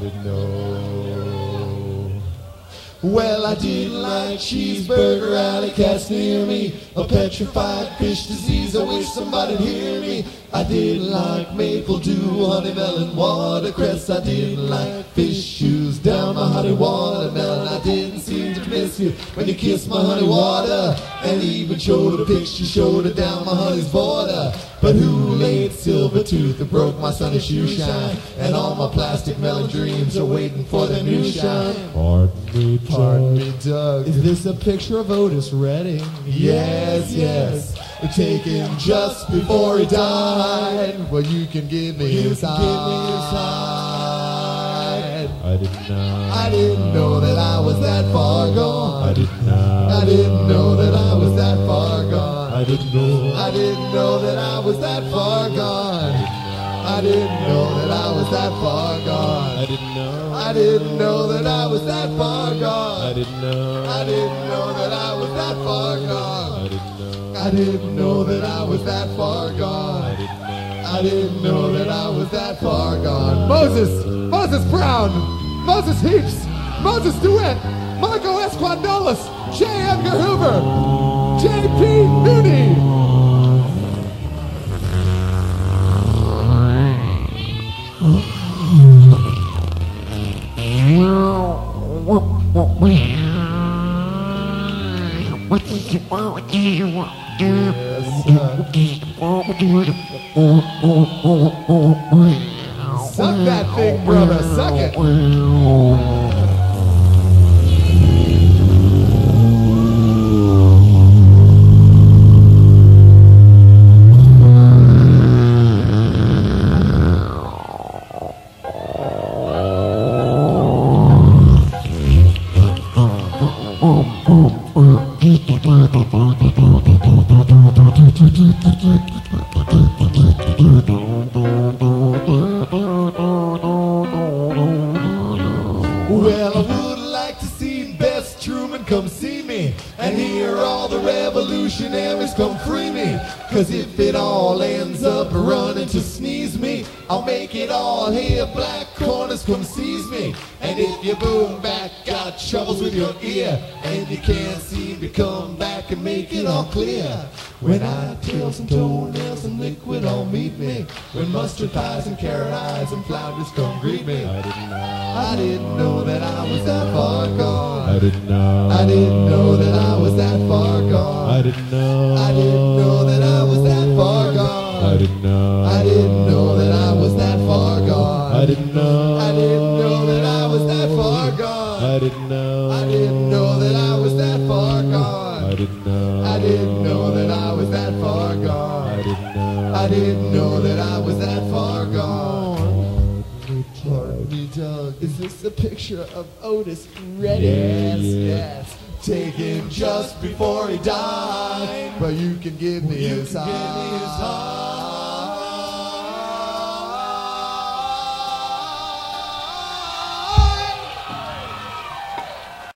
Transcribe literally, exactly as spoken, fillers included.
didn't know. Well, I didn't like cheeseburger, alley cats near me, a petrified fish disease, I wish somebody'd hear me. I didn't like maple dew, honey melon, watercress. I didn't like fish shoes down my honey watermelon. I didn't seem to miss you when you kissed my honey water, and even showed a picture, showed it down my honey's border. But who laid silver tooth that broke my sunny shoe shine, and all my plastic melon dreams are waiting for their new shine. Pardon me, Pardon me, Doug. Is this a picture of Otis Redding? Yes, yes. Taken just before he died. Well, you can give me You his can side. give me his side. I didn't know. I didn't know that I was that far gone. I didn't know. I didn't know that I was that far gone. I didn't know. I didn't know that I was that far gone. I didn't know that I was that far gone. I didn't know. I didn't know that I was that far gone. I didn't know. I didn't know that I was that far gone. I didn't know. I didn't know that I was that far gone. I didn't know. I didn't know that I was that far gone. Moses, Moses Brown, Moses Heaps, Moses DeWitt, Michael Esquandolas, J. Edgar Hoover, J P. Mooney. Suck that thing, brother, suck it. Well, I would like to see Bess Truman come see me, and hear all the revolutionaries come free me. Cause if it all ends up running to sneeze me, I'll make it all here, black corners come seize me. And if your boom back got troubles with your ear, and you can't seem to come back and make it all clear, when I tails and toenails and liquid all meet me, when mustard pies and carrot eyes and flounders come greet me. I didn't know. I didn't know that I was that far gone. I didn't know. I didn't know that I was that far gone. I didn't know. I didn't know that I was that far gone. I didn't know. I didn't know that I was that far gone. I didn't know. I didn't know that I was that far gone. I didn't know. I didn't know that I was that far gone. I didn't know. I didn't know that I was that far I gone. didn't know. I didn't know that I was that far gone. Pardon me, Doug. Is this a picture of Otis Redding? Yes, Yeah. yes. Taken just before he died. But you can give me You his can give me his eye.